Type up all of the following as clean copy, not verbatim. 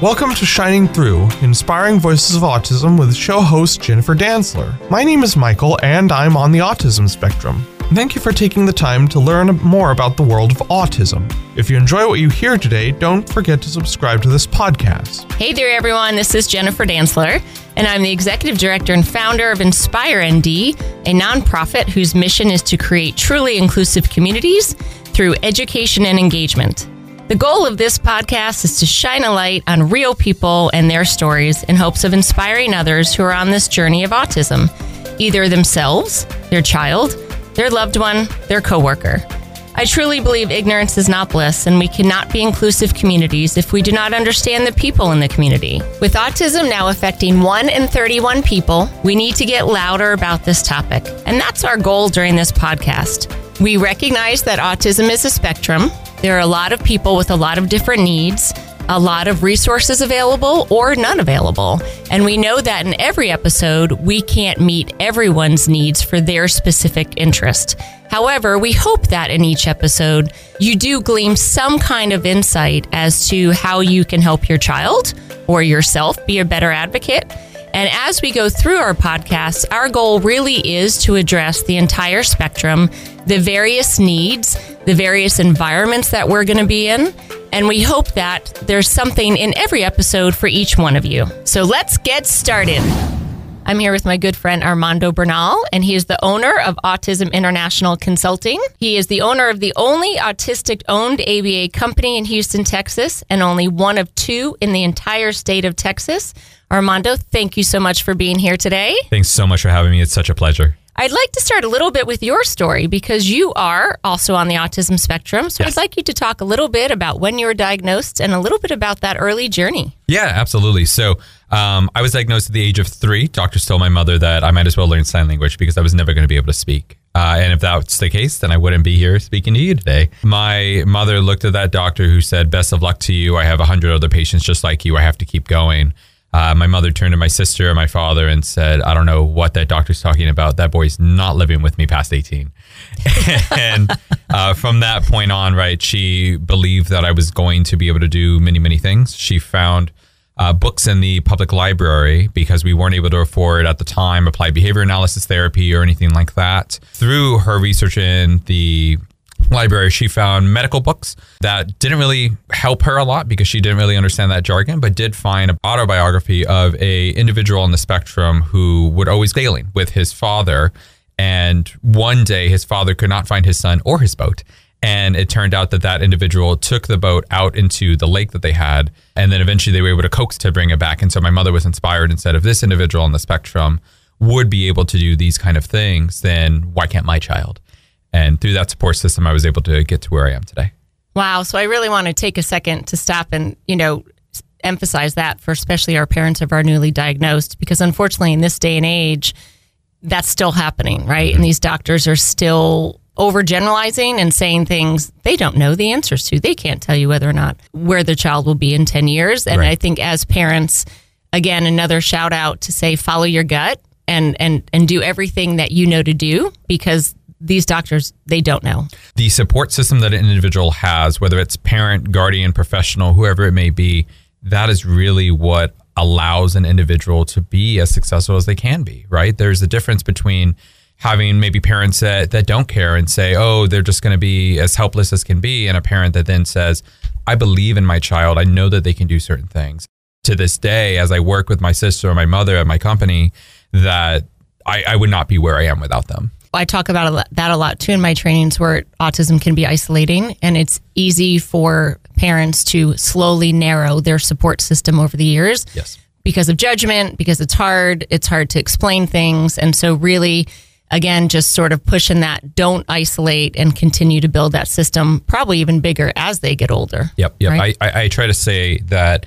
Welcome to Shining Through, Inspiring Voices of Autism with show host Jennifer Dantzler. My name is Michael, and I'm on the autism spectrum. Thank you for taking the time to learn more about the world of autism. If you enjoy what you hear today, don't forget to subscribe to this podcast. Hey there, everyone. This is Jennifer Dantzler, and I'm the executive director and founder of InspireND, a nonprofit whose mission is to create truly inclusive communities through education and engagement. The goal of this podcast is to shine a light on real people and their stories in hopes of inspiring others who are on this journey of autism, either themselves, their child, their loved one, their coworker. I truly believe ignorance is not bliss, and we cannot be inclusive communities if we do not understand the people in the community. With autism now affecting 1 in 31 people, we need to get louder about this topic, and that's our goal during this podcast. We recognize that autism is a spectrum. There are a lot of people with a lot of different needs, a lot of resources available or none available. And we know that in every episode, we can't meet everyone's needs for their specific interest. However, we hope that in each episode, you do glean some kind of insight as to how you can help your child or yourself be a better advocate. And as we go through our podcast, our goal really is to address the entire spectrum, the various needs, the various environments that we're going to be in. And we hope that there's something in every episode for each one of you. So let's get started. I'm here with my good friend Armando Bernal, and he is the owner of Autism International Consulting. He is the owner of the only autistic-owned ABA company in Houston, Texas, and only one of 2 in the entire state of Texas. Armando, thank you so much for being here today. Thanks so much for having me. It's such a pleasure. I'd like to start a little bit with your story because you are also on the autism spectrum. So yes. I'd like you to talk a little bit about when you were diagnosed and a little bit about that early journey. Yeah, absolutely. So I was diagnosed at the age of 3. Doctors told my mother that I might as well learn sign language because I was never going to be able to speak. And if that's the case, then I wouldn't be here speaking to you today. My mother looked at that doctor who said, "Best of luck to you. I have 100 other patients just like you. I have to keep going." My mother turned to my sister and my father and said, "I don't know what that doctor's talking about. That boy's not living with me past 18. And from that point on, right, she believed that I was going to be able to do many, many things. She found books in the public library because we weren't able to afford at the time applied behavior analysis therapy or anything like that. Through her research in the library, she found medical books that didn't really help her a lot because she didn't really understand that jargon, but did find an autobiography of a individual on the spectrum who would always sailing with his father. And one day his father could not find his son or his boat. And it turned out that that individual took the boat out into the lake that they had. And then eventually they were able to coax to bring it back. And so my mother was inspired and said, if this individual on the spectrum would be able to do these kind of things, then why can't my child? And through that support system, I was able to get to where I am today. Wow. So I really want to take a second to stop and, emphasize that for especially our parents of our newly diagnosed, because unfortunately in this day and age, that's still happening, right? Mm-hmm. And these doctors are still overgeneralizing and saying things they don't know the answers to. They can't tell you whether or not where their child will be in 10 years. And right. I think as parents, again, another shout out to say, follow your gut and do everything that you know to do, because these doctors, they don't know. The support system that an individual has, whether it's parent, guardian, professional, whoever it may be, that is really what allows an individual to be as successful as they can be, right? There's a difference between having maybe parents that don't care and say, oh, they're just going to be as helpless as can be, and a parent that then says, I believe in my child. I know that they can do certain things. To this day, as I work with my sister or my mother at my company, that I would not be where I am without them. I talk about that a lot too in my trainings, where autism can be isolating, and it's easy for parents to slowly narrow their support system over the years. Yes. Because of judgment, because it's hard to explain things. And so really, again, just sort of pushing that, don't isolate and continue to build that system, probably even bigger as they get older. Yep. Right? I try to say that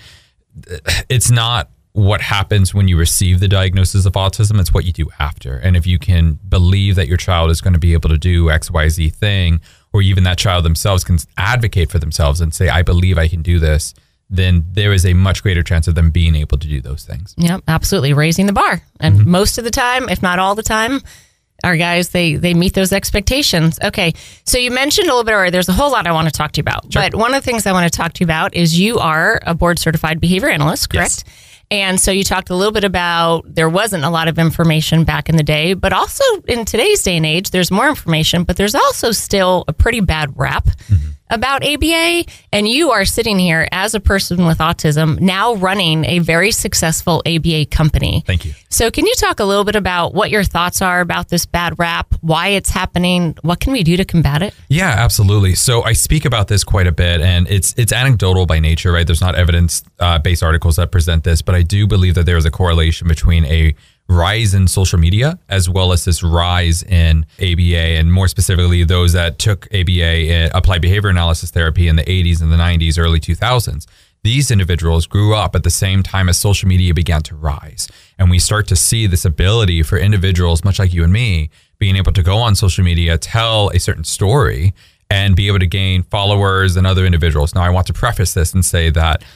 it's not what happens when you receive the diagnosis of autism, it's what you do after. And if you can believe that your child is going to be able to do X, Y, Z thing, or even that child themselves can advocate for themselves and say, I believe I can do this, then there is a much greater chance of them being able to do those things. Yep, absolutely. Raising the bar. And most of the time, if not all the time, our guys, they meet those expectations. Okay. So you mentioned a little bit earlier, there's a whole lot I want to talk to you about. Sure. But one of the things I want to talk to you about is you are a board certified behavior analyst, correct? Yes. And so you talked a little bit about there wasn't a lot of information back in the day, but also in today's day and age, there's more information, but there's also still a pretty bad rap about ABA. And you are sitting here as a person with autism now running a very successful ABA company. Thank you. So can you talk a little bit about what your thoughts are about this bad rap, why it's happening, what can we do to combat it? Yeah, absolutely. So I speak about this quite a bit, and it's anecdotal by nature, right? There's not evidence-based articles that present this, but I do believe that there is a correlation between a rise in social media as well as this rise in ABA, and more specifically those that took ABA, applied behavior analysis therapy, in the 80s and the 90s, early 2000s. These individuals grew up at the same time as social media began to rise. And we start to see this ability for individuals, much like you and me, being able to go on social media, tell a certain story, and be able to gain followers and other individuals. Now, I want to preface this and say that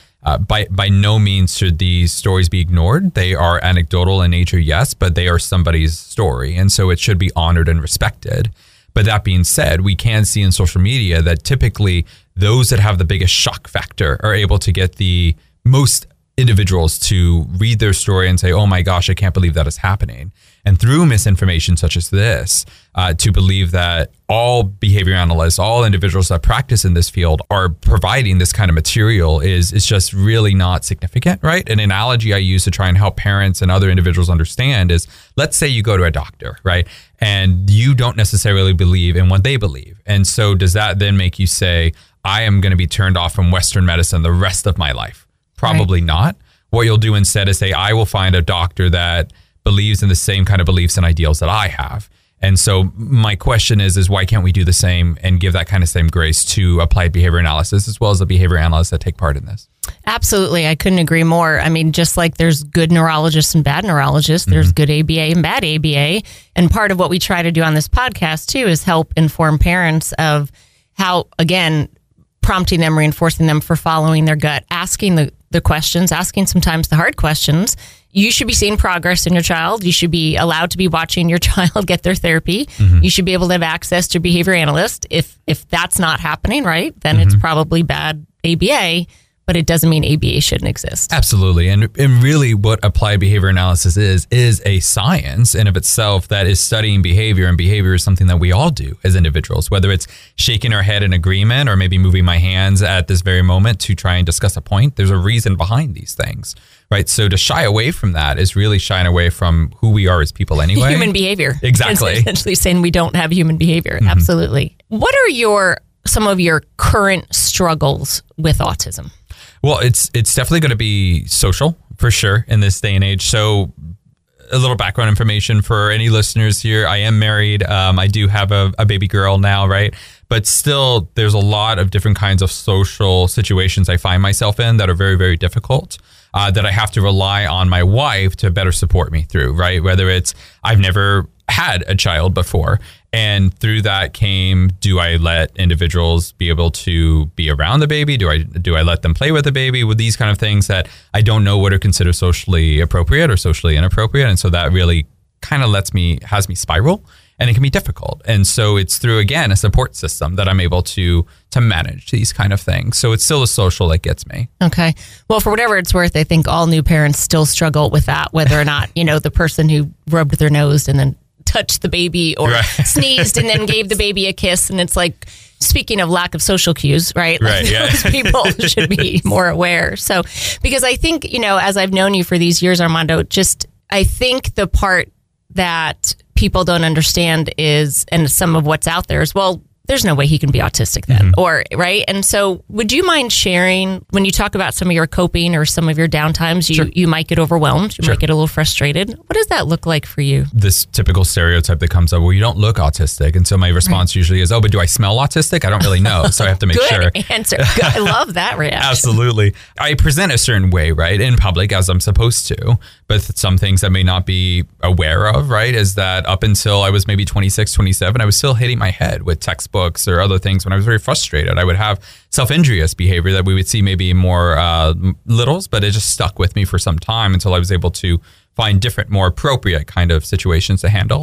by no means should these stories be ignored. They are anecdotal in nature, yes, but they are somebody's story. And so it should be honored and respected. But that being said, we can see in social media that typically those that have the biggest shock factor are able to get the most individuals to read their story and say, oh my gosh, I can't believe that is happening. And through misinformation such as this, to believe that all behavior analysts, all individuals that practice in this field are providing this kind of material is just really not significant, right? An analogy I use to try and help parents and other individuals understand is, let's say you go to a doctor, right? And you don't necessarily believe in what they believe. And so does that then make you say, I am going to be turned off from Western medicine the rest of my life? Probably not. What you'll do instead is say, I will find a doctor that believes in the same kind of beliefs and ideals that I have. And so my question is why can't we do the same and give that kind of same grace to applied behavior analysis as well as the behavior analysts that take part in this? Absolutely. I couldn't agree more. I mean, just like there's good neurologists and bad neurologists, there's good ABA and bad ABA. And part of what we try to do on this podcast too is help inform parents of how, again, prompting them, reinforcing them for following their gut, asking the questions, asking sometimes the hard questions. You should be seeing progress in your child. You should be allowed to be watching your child get their therapy. You should be able to have access to a behavior analyst. If that's not happening, right, then it's probably bad ABA, but it doesn't mean ABA shouldn't exist. Absolutely. And really what applied behavior analysis is a science in of itself that is studying behavior, and behavior is something that we all do as individuals, whether it's shaking our head in agreement or maybe moving my hands at this very moment to try and discuss a point. There's a reason behind these things, right? So to shy away from that is really shying away from who we are as people anyway. Human behavior. Exactly. It's essentially saying we don't have human behavior. Absolutely. What are some of your current struggles with autism? Well, it's definitely going to be social for sure in this day and age. So a little background information for any listeners here. I am married. I do have a baby girl now, right? But still, there's a lot of different kinds of social situations I find myself in that are very, very difficult, that I have to rely on my wife to better support me through, right? Whether it's I've never had a child before. And through that came, do I let individuals be able to be around the baby? Do I let them play with the baby? With these kind of things that I don't know what are considered socially appropriate or socially inappropriate. And so that really kind of has me spiral, and it can be difficult. And so it's through, again, a support system that I'm able to manage these kind of things. So it's still the social that gets me. Okay. Well, for whatever it's worth, I think all new parents still struggle with that, whether or not, the person who rubbed their nose and then touched the baby or sneezed and then gave the baby a kiss. And it's like, speaking of lack of social cues, right? Like those people should be more aware. So, because I think, as I've known you for these years, Armando, I think the part that people don't understand is, and some of what's out there is, well, there's no way he can be autistic then, or, right? And so would you mind sharing, when you talk about some of your coping or some of your downtimes, you might get overwhelmed, you might get a little frustrated. What does that look like for you? This typical stereotype that comes up, well, you don't look autistic. And so my response usually is, oh, but do I smell autistic? I don't really know. So I have to make sure. Good answer. I love that reaction. Absolutely. I present a certain way, right, in public as I'm supposed to. But some things I may not be aware of, right, is that up until I was maybe 26, 27, I was still hitting my head with textbooks or other things when I was very frustrated. I would have self-injurious behavior that we would see maybe more littles, but it just stuck with me for some time until I was able to find different, more appropriate kind of situations to handle.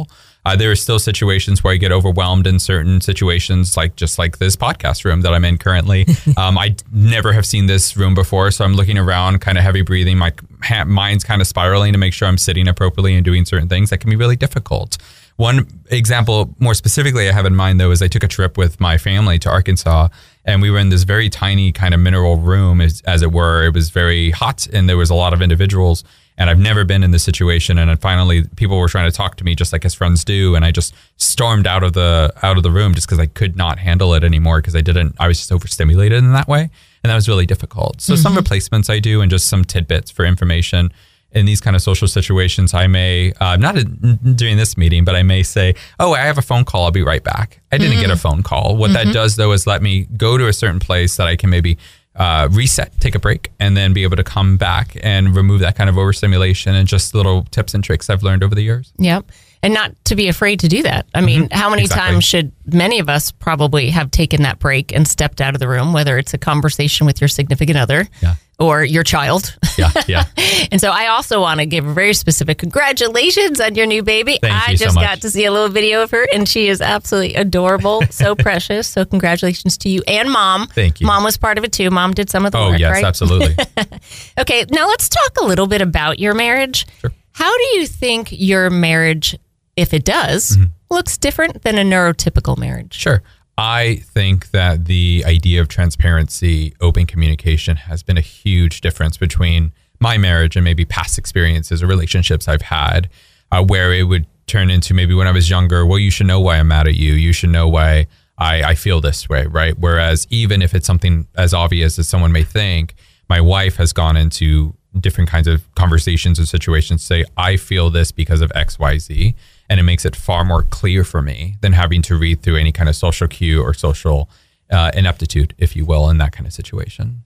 There are still situations where I get overwhelmed in certain situations, like just like this podcast room that I'm in currently. I never have seen this room before, so I'm looking around, kind of heavy breathing. My mind's kind of spiraling to make sure I'm sitting appropriately and doing certain things that can be really difficult. One example more specifically I have in mind, though, is I took a trip with my family to Arkansas, and we were in this very tiny kind of mineral room, as it were. It was very hot, and there was a lot of individuals, and I've never been in this situation. And then finally, people were trying to talk to me just like as friends do, and I just stormed out of the room just because I could not handle it anymore because I was just overstimulated in that way, and that was really difficult. So some replacements I do, and just some tidbits for information. In these kind of social situations, I may, not during this meeting, but I may say, oh, I have a phone call. I'll be right back. I didn't get a phone call. What that does, though, is let me go to a certain place that I can maybe reset, take a break, and then be able to come back and remove that kind of overstimulation, and just little tips and tricks I've learned over the years. Yep. And not to be afraid to do that. I mean, how many times should many of us probably have taken that break and stepped out of the room, whether it's a conversation with your significant other or your child. Yeah. And so I also want to give a very specific congratulations on your new baby. Thank I you just so much. got to see a little video of her, and she is absolutely adorable, so precious. So congratulations to you and Mom. Thank you. Mom was part of it too. Mom did some of the work, yes, right? absolutely. Okay, now let's talk a little bit about your marriage. Sure. How do you think your marriage, if it does, looks different than a neurotypical marriage? Sure. I think that the idea of transparency, open communication has been a huge difference between my marriage and maybe past experiences or relationships I've had, where it would turn into maybe when I was younger, well, you should know why I'm mad at you. You should know why I feel this way, right? Whereas even if it's something as obvious as someone may think, my wife has gone into different kinds of conversations or situations, say, I feel this because of X, Y, Z. And it makes it far more clear for me than having to read through any kind of social cue or social ineptitude, if you will, in that kind of situation.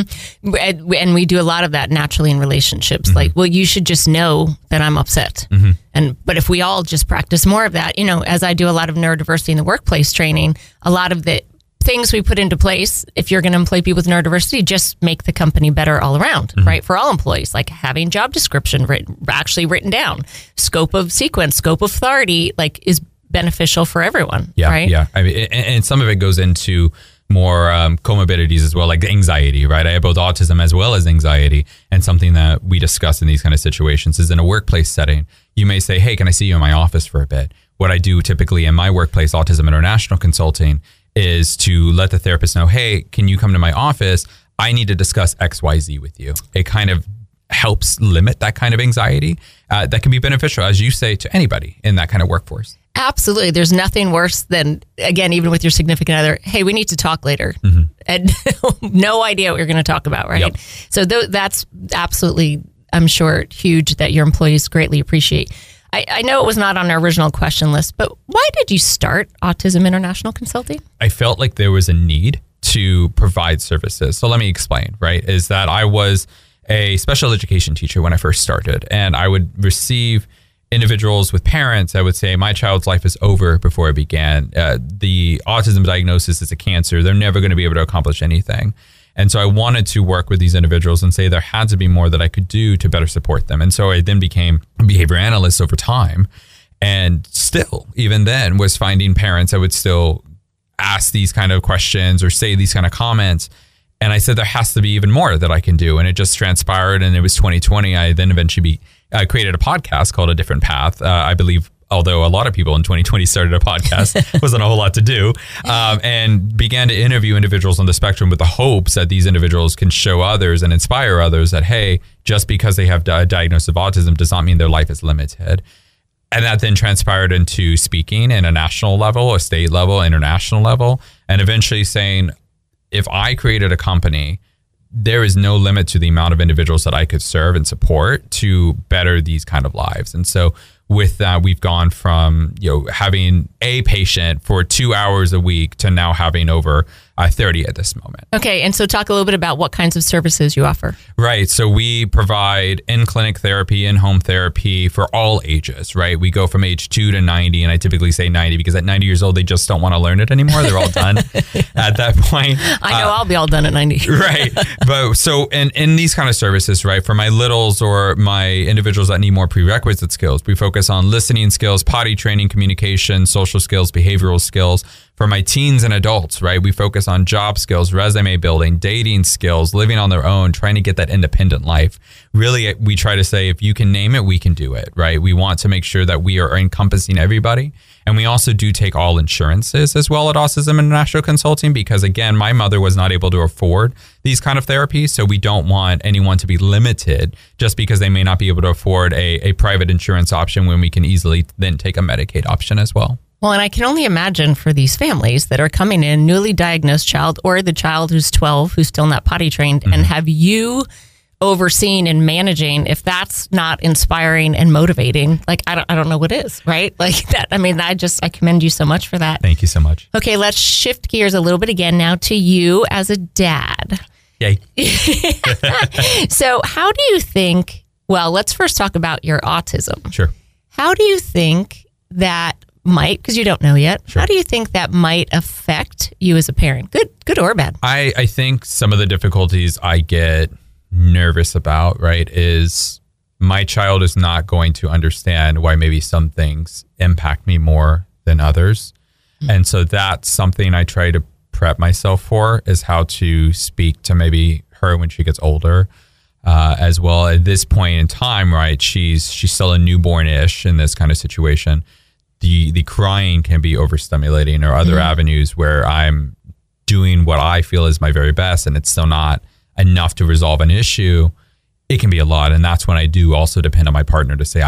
And we do a lot of that naturally in relationships. Like, well, you should just know that I'm upset. But if we all just practice more of that, as I do a lot of neurodiversity in the workplace training, a lot of the things we put into place, if you're going to employ people with neurodiversity, just make the company better all around, right? For all employees, like having job description written down, scope of sequence, scope of authority, like is beneficial for everyone, right? Yeah. I mean, and some of it goes into more comorbidities as well, like anxiety, right? I have both autism as well as anxiety. And something that we discuss in these kind of situations is in a workplace setting, you may say, hey, can I see you in my office for a bit? What I do typically in my workplace, Autism International Consulting, is to let the therapist know, hey, can you come to my office? I need to discuss XYZ with you. It kind of helps limit that kind of anxiety that can be beneficial, as you say, to anybody in that kind of workforce. Absolutely. There's nothing worse than, again, even with your significant other, hey, we need to talk later. And no idea what you're going to talk about, right? Yep. So that's absolutely, I'm sure, huge that your employees greatly appreciate. I know it was not on our original question list, but why did you start Autism International Consulting? I felt like there was a need to provide services. So let me explain, right? Is that I was a special education teacher when I first started, and I would receive individuals with parents that would say, my child's life is over before it began. The autism diagnosis is a cancer. They're never going to be able to accomplish anything. And so I wanted to work with these individuals and say there had to be more that I could do to better support them. And so I then became a behavior analyst over time. And still, even then, was finding parents that would still ask these kind of questions or say these kind of comments. And I said, there has to be even more that I can do. And it just transpired. And it was 2020. I then eventually created a podcast called A Different Path. I believe, although a lot of people in 2020 started a podcast, wasn't a whole lot to do, and began to interview individuals on the spectrum with the hopes that these individuals can show others and inspire others that, hey, just because they have a diagnosis of autism does not mean their life is limited. And that then transpired into speaking in a national level, a state level, international level, and eventually saying, if I created a company, there is no limit to the amount of individuals that I could serve and support to better these kind of lives. And so with that, we've gone from having a patient for 2 hours a week to now having over 30 at this moment. Okay, and so talk a little bit about what kinds of services you offer. Right, so we provide in-clinic therapy, in-home therapy for all ages, right? We go from age 2 to 90, and I typically say 90 because at 90 years old, they just don't want to learn it anymore. They're all done at that point. I know I'll be all done at 90. Right, but so in these kind of services, right, for my littles or my individuals that need more prerequisite skills, we focus focus on listening skills, potty training, communication, social skills, behavioral skills. For my teens and adults, right, we focus on job skills, resume building, dating skills, living on their own, trying to get that independent life. Really, we try to say, if you can name it, we can do it, right? We want to make sure that we are encompassing everybody. And we also do take all insurances as well at Autism International Consulting, because again, my mother was not able to afford these kind of therapies. So we don't want anyone to be limited just because they may not be able to afford a private insurance option, when we can easily then take a Medicaid option as well. Well, and I can only imagine for these families that are coming in, newly diagnosed child, or the child who's 12, who's still not potty trained, and have you overseeing and managing, if that's not inspiring and motivating, like I don't know what is, right? Like that. I mean, I commend you so much for that. Thank you so much. Okay, let's shift gears a little bit again now to you as a dad. Yay. So how do you think, well, let's first talk about your autism. Sure. How do you think that might, because you don't know yet, Sure. How do you think that might affect you as a parent? Good or bad? I think some of the difficulties I get nervous about, right, is my child is not going to understand why maybe some things impact me more than others. Mm-hmm. And so that's something I try to prep myself for, is how to speak to maybe her when she gets older. As well, at this point in time, right, she's still a newborn-ish in this kind of situation. The crying can be overstimulating, or other avenues where I'm doing what I feel is my very best and it's still not enough to resolve an issue. It can be a lot. And that's when I do also depend on my partner to say,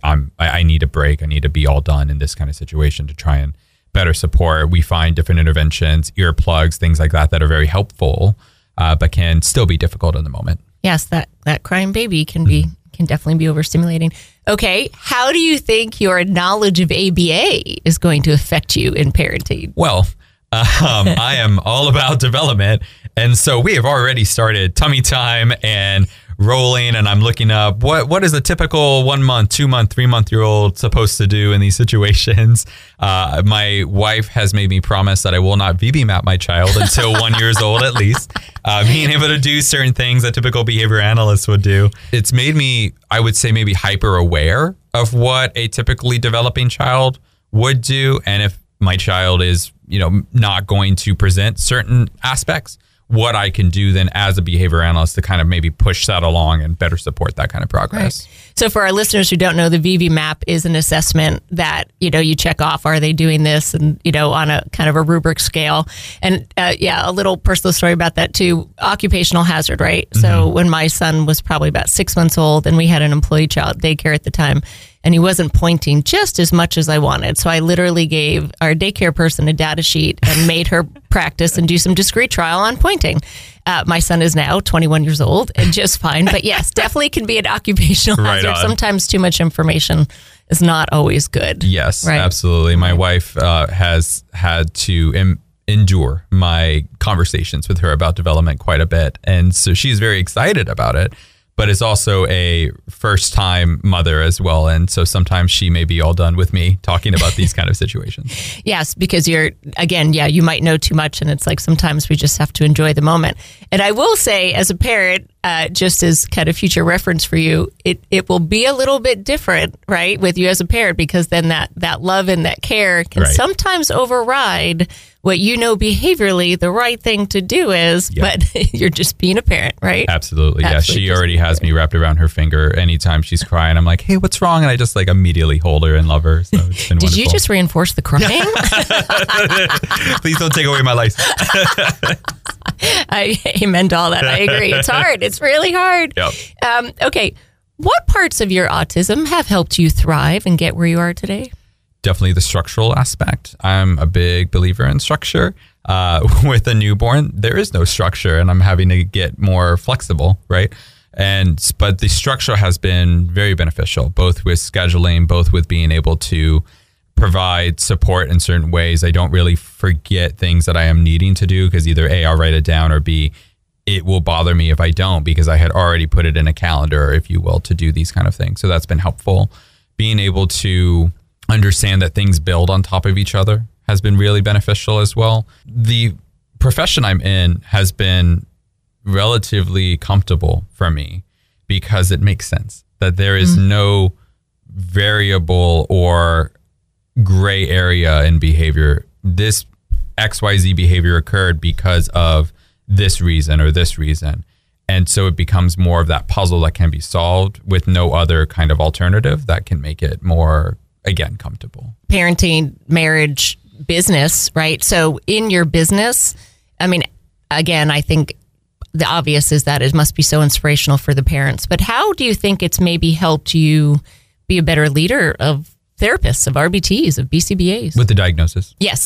I need a break. I need to be all done in this kind of situation to try and better support. We find different interventions, earplugs, things like that are very helpful, but can still be difficult in the moment. Yes, that crying baby can definitely be overstimulating. Okay, how do you think your knowledge of ABA is going to affect you in parenting? Well, I am all about development. And so we have already started tummy time and rolling, and I'm looking up what is a typical 1 month, 2 month, 3 month year old supposed to do in these situations. My wife has made me promise that I will not VB map my child until 1 year old at least. Being able to do certain things that typical behavior analysts would do. It's made me, I would say, maybe hyper aware of what a typically developing child would do. And if my child is, not going to present certain aspects, what I can do then as a behavior analyst to kind of maybe push that along and better support that kind of progress. Right. So for our listeners who don't know, the VV map is an assessment that, you check off, are they doing this? And, on a kind of a rubric scale. And a little personal story about that too, occupational hazard, right? Mm-hmm. So when my son was probably about 6 months old and we had an employee child daycare at the time, and he wasn't pointing just as much as I wanted. So I literally gave our daycare person a data sheet and made her practice and do some discrete trial on pointing. My son is now 21 years old and just fine. But yes, definitely can be an occupational hazard. Right. Sometimes too much information is not always good. Yes, right? Absolutely. My wife has had to endure my conversations with her about development quite a bit. And so she's very excited about it, but is also a first-time mother as well. And so sometimes she may be all done with me talking about these kind of situations. Yes, because you might know too much, and it's like sometimes we just have to enjoy the moment. And I will say, as a parent, just as kind of future reference for you, it will be a little bit different, right, with you as a parent, because then that love and that care can sometimes override what behaviorally the right thing to do is, but you're just being a parent, right? Absolutely. Yeah, she already has me wrapped around her finger anytime she's crying. I'm like, hey, what's wrong? And I just immediately hold her and love her. So it's been Did wonderful. You just reinforce the crying? Please don't take away my license. I amen to all that. I agree. It's hard. It's really hard. Yep. Okay. What parts of your autism have helped you thrive and get where you are today? Definitely the structural aspect. I'm a big believer in structure. With a newborn, there is no structure, and I'm having to get more flexible, right? But the structure has been very beneficial, both with scheduling, both with being able to provide support in certain ways. I don't really forget things that I am needing to do, because either A, I'll write it down, or B, it will bother me if I don't, because I had already put it in a calendar, if you will, to do these kind of things. So that's been helpful. Being able to understand that things build on top of each other has been really beneficial as well. The profession I'm in has been relatively comfortable for me because it makes sense that there is no variable or gray area in behavior. This XYZ behavior occurred because of this reason or this reason. And so it becomes more of that puzzle that can be solved with no other kind of alternative that can make it more, again, comfortable. Parenting, marriage, business, right? So in your business, I mean, again, I think the obvious is that it must be so inspirational for the parents. But how do you think it's maybe helped you be a better leader of therapists, of RBTs, of BCBAs? With the diagnosis? Yes.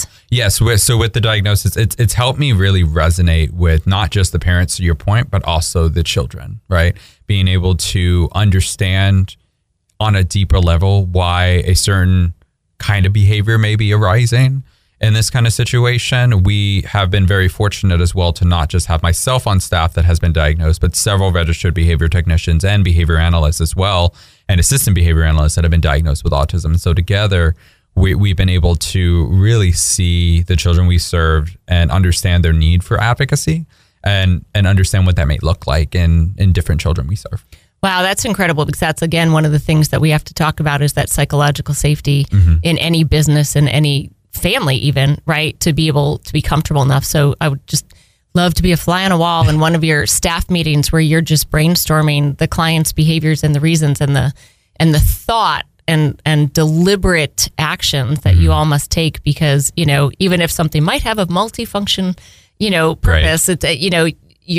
So with the diagnosis, it's helped me really resonate with not just the parents, to your point, but also the children, right? Being able to understand on a deeper level why a certain kind of behavior may be arising in this kind of situation. We have been very fortunate as well to not just have myself on staff that has been diagnosed, but several registered behavior technicians and behavior analysts as well, and assistant behavior analysts that have been diagnosed with autism. So together, we've been able to really see the children we served and understand their need for advocacy and understand what that may look like in different children we serve. Wow, that's incredible, because that's, again, one of the things that we have to talk about is that psychological safety in any business, in any family even, right? To be able to be comfortable enough. So I would just love to be a fly on a wall in one of your staff meetings where you're just brainstorming the client's behaviors and the reasons and the thought and deliberate actions that you all must take, because, you know, even if something might have a multifunction, you know, purpose, right. It's, you know,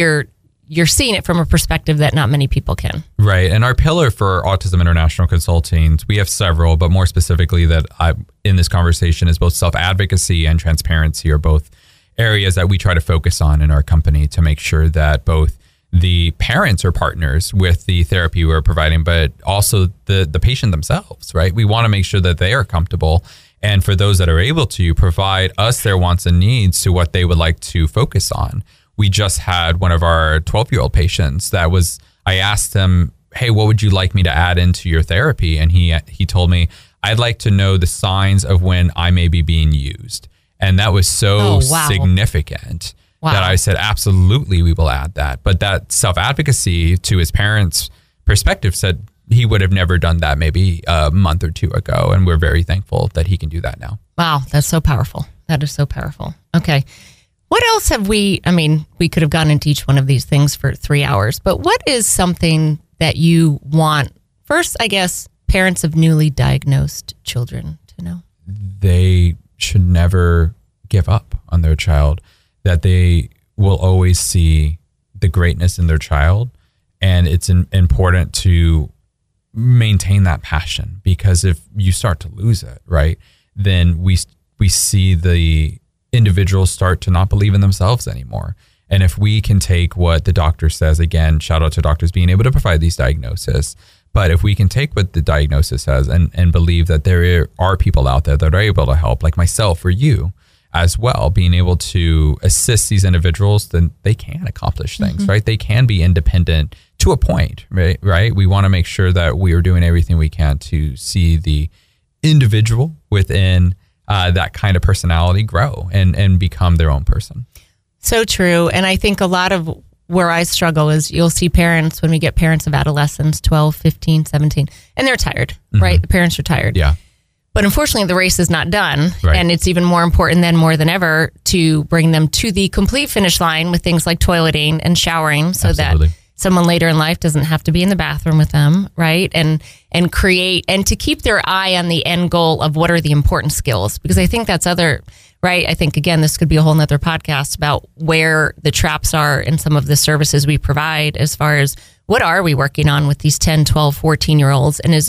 you're seeing it from a perspective that not many people can. Right. And our pillar for Autism International Consulting, we have several, but more specifically that in this conversation is both self-advocacy and transparency are both areas that we try to focus on in our company to make sure that both the parents are partners with the therapy we're providing, but also the patient themselves, right? We want to make sure that they are comfortable. And for those that are able to, provide us their wants and needs to what they would like to focus on. We just had one of our 12-year-old patients I asked him, hey, what would you like me to add into your therapy? And he told me, I'd like to know the signs of when I may be being used. And that was so significant that I said, absolutely, we will add that. But that self-advocacy to his parents' perspective said he would have never done that maybe a month or two ago. And we're very thankful that he can do that now. Wow, that's so powerful. That is so powerful. Okay. What else have we could have gone into each one of these things for 3 hours, but what is something that you want, first, I guess, parents of newly diagnosed children to know? They should never give up on their child, that they will always see the greatness in their child. And it's important to maintain that passion, because if you start to lose it, right, then we see the individuals start to not believe in themselves anymore. And if we can take what the doctor says, again, shout out to doctors being able to provide these diagnoses, but if we can take what the diagnosis says and believe that there are people out there that are able to help, like myself or you as well, being able to assist these individuals, then they can accomplish things, right? They can be independent to a point, right? We want to make sure that we are doing everything we can to see the individual within that kind of personality grow and become their own person. So true. And I think a lot of where I struggle is you'll see parents, when we get parents of adolescents, 12, 15, 17, and they're tired, right? The parents are tired. Yeah. But unfortunately, the race is not done. Right. And it's even more important than more than ever to bring them to the complete finish line with things like toileting and showering, so Absolutely. that someone later in life doesn't have to be in the bathroom with them, right? And create, and to keep their eye on the end goal of what are the important skills. Because I think that's right? I think, again, this could be a whole nother podcast about where the traps are in some of the services we provide, as far as what are we working on with these 10, 12, 14-year-olds? And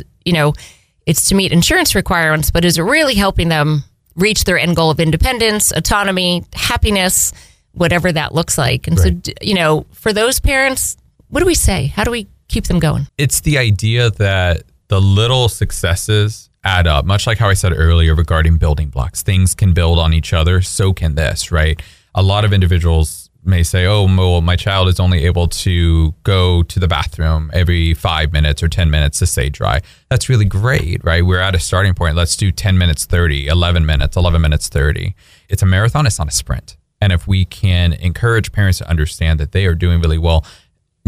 it's to meet insurance requirements, but is it really helping them reach their end goal of independence, autonomy, happiness, whatever that looks like? And right. So, for those parents, what do we say? How do we keep them going? It's the idea that the little successes add up, much like how I said earlier regarding building blocks. Things can build on each other. So can this, right? A lot of individuals may say, oh, well, my child is only able to go to the bathroom every 5 minutes or 10 minutes to stay dry. That's really great, right? We're at a starting point. Let's do 10 minutes, 30, 11 minutes, 11 minutes, 30. It's a marathon. It's not a sprint. And if we can encourage parents to understand that they are doing really well,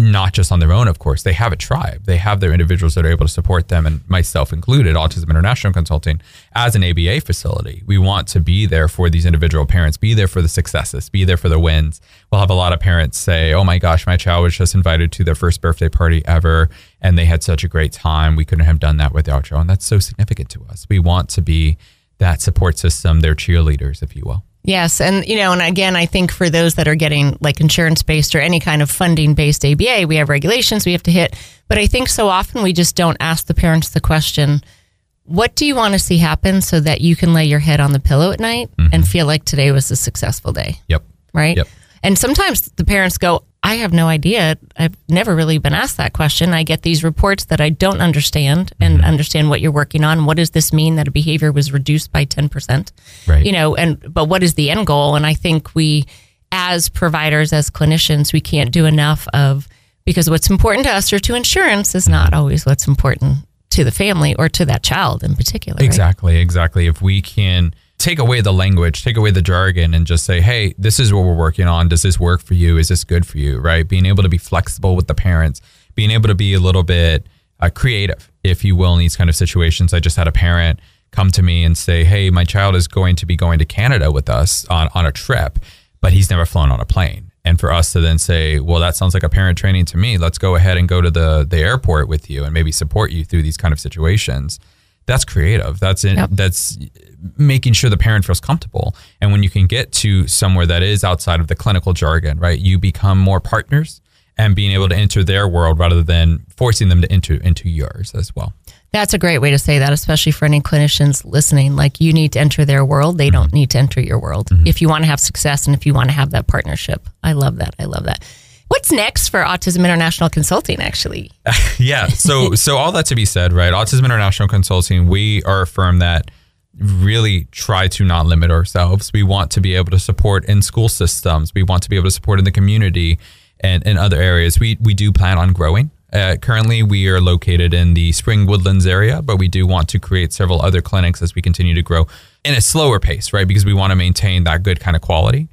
not just on their own, of course. They have a tribe. They have their individuals that are able to support them, and myself included, Autism International Consulting, as an ABA facility. We want to be there for these individual parents, be there for the successes, be there for the wins. We'll have a lot of parents say, oh my gosh, my child was just invited to their first birthday party ever, and they had such a great time. We couldn't have done that without you. And that's so significant to us. We want to be that support system, their cheerleaders, if you will. Yes. And, and again, I think for those that are getting like insurance-based or any kind of funding-based ABA, we have regulations we have to hit. But I think so often we just don't ask the parents the question, what do you want to see happen so that you can lay your head on the pillow at night and feel like today was a successful day? Yep. Right? Yep. And sometimes the parents go, I have no idea. I've never really been asked that question. I get these reports that I don't understand and understand what you're working on. What does this mean that a behavior was reduced by 10%? Right. But what is the end goal? And I think we, as providers, as clinicians, we can't do enough of, because what's important to us or to insurance is not always what's important to the family or to that child in particular. Exactly. If we can take away the language, take away the jargon, and just say, hey, this is what we're working on. Does this work for you? Is this good for you? Right? Being able to be flexible with the parents, being able to be a little bit creative, if you will, in these kind of situations. I just had a parent come to me and say, hey, my child is going to be going to Canada with us on a trip, but he's never flown on a plane. And for us to then say, well, that sounds like a parent training to me. Let's go ahead and go to the airport with you and maybe support you through these kind of situations. That's creative. That's making sure the parent feels comfortable. And when you can get to somewhere that is outside of the clinical jargon, right, you become more partners and being able to enter their world rather than forcing them to enter into yours as well. That's a great way to say that, especially for any clinicians listening. Like, you need to enter their world. They don't need to enter your world if you want to have success and if you want to have that partnership. I love that. What's next for Autism International Consulting, actually? Yeah. So all that to be said, right? Autism International Consulting, we are a firm that really try to not limit ourselves. We want to be able to support in school systems. We want to be able to support in the community and in other areas. We do plan on growing. Currently, we are located in the Spring Woodlands area, but we do want to create several other clinics as we continue to grow in a slower pace, right? Because we want to maintain that good kind of quality.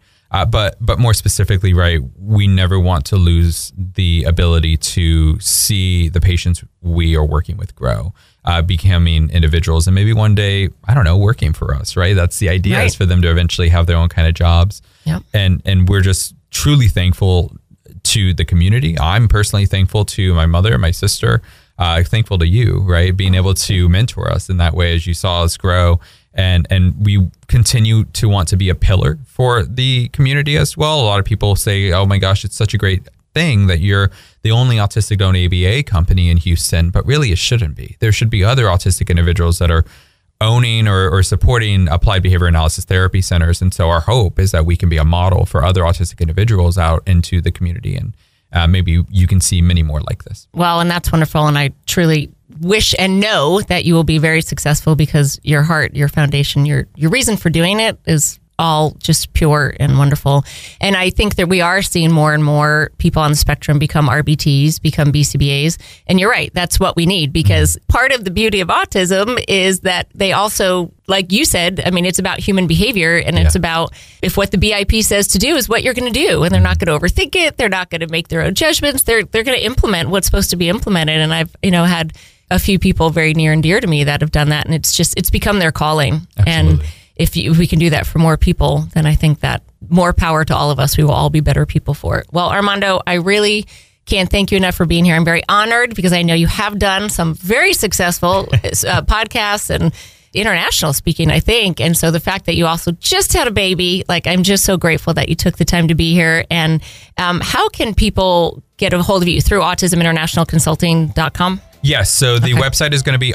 But more specifically, right, we never want to lose the ability to see the patients we are working with grow, becoming individuals, and maybe one day, I don't know, working for us, right? That's the idea, is for them to eventually have their own kind of jobs. Yep. And we're just truly thankful to the community. I'm personally thankful to my mother, my sister, thankful to you, right? Being able to mentor us in that way as you saw us grow. And we continue to want to be a pillar for the community as well. A lot of people say, oh my gosh, it's such a great thing that you're the only autistic-owned ABA company in Houston, but really it shouldn't be. There should be other autistic individuals that are owning or supporting applied behavior analysis therapy centers. And so our hope is that we can be a model for other autistic individuals out into the community. And maybe you can see many more like this. Well, and that's wonderful. And I truly wish and know that you will be very successful, because your heart, your foundation, your reason for doing it is all just pure and wonderful. And I think that we are seeing more and more people on the spectrum become RBTs, become BCBAs. And you're right, that's what we need, because part of the beauty of autism is that they also, like you said, I mean, it's about human behavior, and it's about if what the BIP says to do is what you're going to do, and they're not going to overthink it. They're not going to make their own judgments. They're going to implement what's supposed to be implemented. And I've, had a few people very near and dear to me that have done that, and it's become their calling. Absolutely. And if we can do that for more people, then I think that more power to all of us. We will all be better people for it. Well, Armando, I really can't thank you enough for being here. I'm very honored, because I know you have done some very successful podcasts and international speaking, I think. And so the fact that you also just had a baby, like, I'm just so grateful that you took the time to be here. And how can people get a hold of you? Through autisminternationalconsulting.com? Yes. So the website is going to be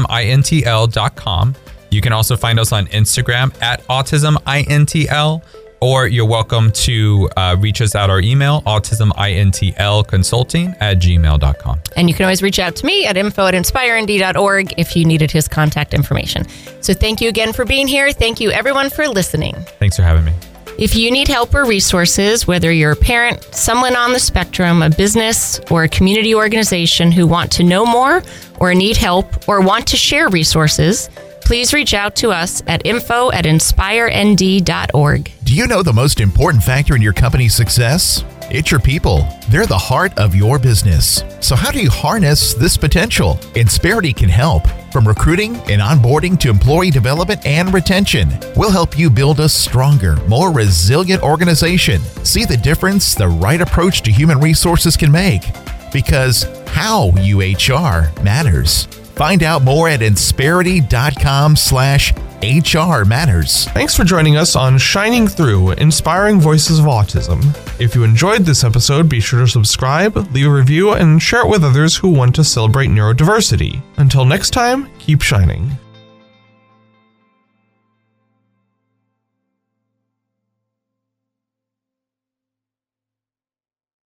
autismintl.com. You can also find us on Instagram at autismintl, or you're welcome to reach us at our email, autismintlconsulting@gmail.com. And you can always reach out to me at info@inspirend.org if you needed his contact information. So thank you again for being here. Thank you, everyone, for listening. Thanks for having me. If you need help or resources, whether you're a parent, someone on the spectrum, a business, or a community organization who want to know more or need help or want to share resources, please reach out to us at info@inspirend.org. Do you know the most important factor in your company's success? It's your people. They're the heart of your business. So how do you harness this potential? Insperity can help. From recruiting and onboarding to employee development and retention, we'll help you build a stronger, more resilient organization. See the difference the right approach to human resources can make. Because how you HR matters. Find out more at Insperity.com/HR matters. Thanks for joining us on Shining Through, Inspiring Voices of Autism. If you enjoyed this episode, be sure to subscribe, leave a review, and share it with others who want to celebrate neurodiversity. Until next time, keep shining.